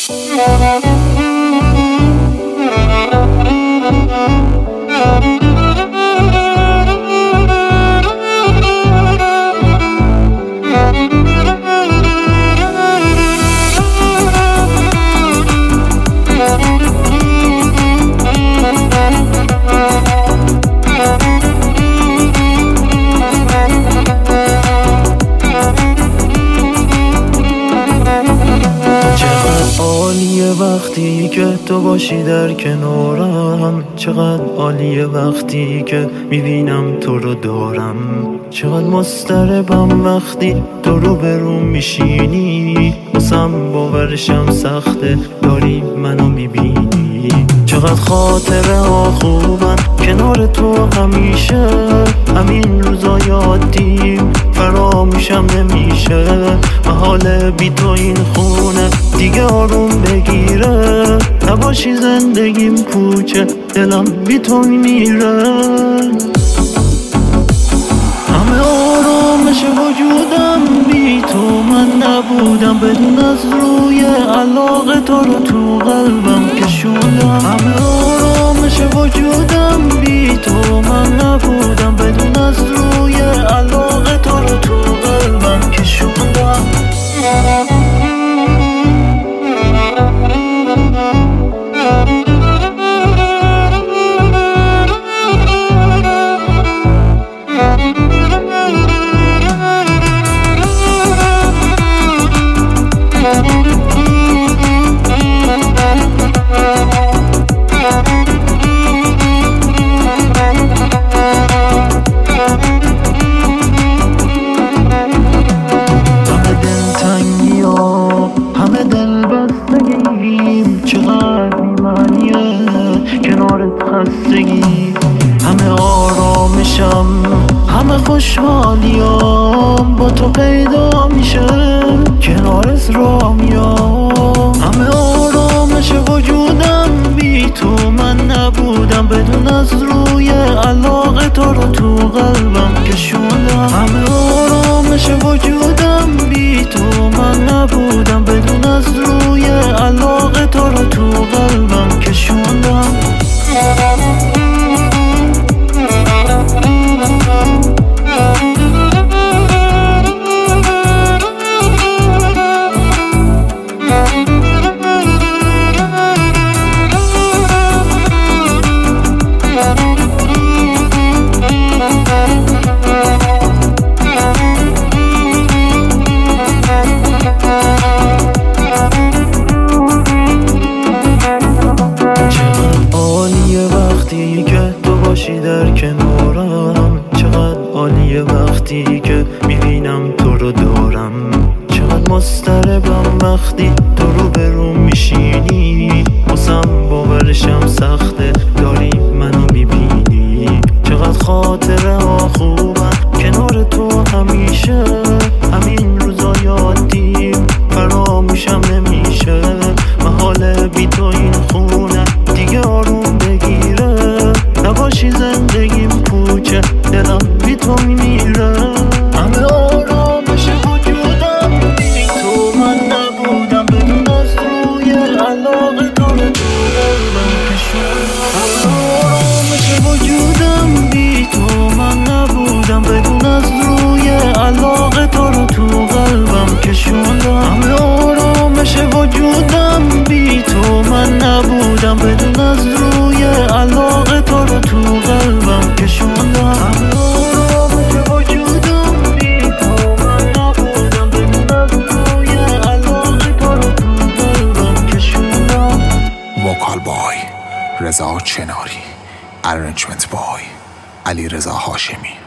وقتی که تو باشی در کنارم، چقدر عالیه وقتی که میبینم تو رو دارم. چقدر مضطربم وقتی تو رو برون میشینی، واسم باورشم سخته داری منو میبینی. چقدر خاطره ها خوبن کنار تو همیشه، همین روزا یادیم فراموشم نمیشه. محاله بی تو این خونه دیگه آروم بگیره، نباشی زندگیم پوچه دلم بی تو میمیره. همه آرامش وجودم بی تو من نبودم، بدون از روی علاقه تو رو تو قلبم کشوندم. همه آرامش وجودم بی تو من نبودم، بدون از روی علاقه تو رو تو قلبم کشوندم. همه دل بستگیم چقدر بی‌معنیه کنارت خستگی. همه آرامشم همه خوشحالیام با تو پیدا میشه، کنارت را میام. همه آرامش وجودم بی تو من نبودم، بدون از روی علاقه تو رو تو قلبم کشوندم. همه آرامش وجودم بی تو من نبودم، بدون از روی علاقه تو رو تو قلبم کشوندم. وقتی که تو باشی در کنارم، چقدر عالیه وقتی که میبینم تو رو دارم. چقدر مضطربم وقتی تو رو برون میشینی، واسم باورشم سخته داری منو میبینی. چقدر خاطره ها خوبن کنار تو همیشه، همین روزا یادیم فراموشم نمیشه. محاله بی تو این خونه دیگه آروم بگیره، نباشی زندگیم پوچه دلم بی تو میمیره. همه آرامش وجودم بی تو من نبودم، بدون از روی علاقه تو رو تو قلبم کشوندم. همه آرامش وجودم بی تو من نبودم، بدون از روی علاقه تو رو تو قلبم کشوندم. همه آرامش وجودم بی تو من نبودم، بدون از روی علاقه تو رو تو قلبم کشوندم. همه آرامش وجودم بی تو من نبودم، بدون از روی علاقه تو رو تو قلبم کشوندم. وکال بای رضا چناری، ارنجمنت بای علی رضا هاشمی.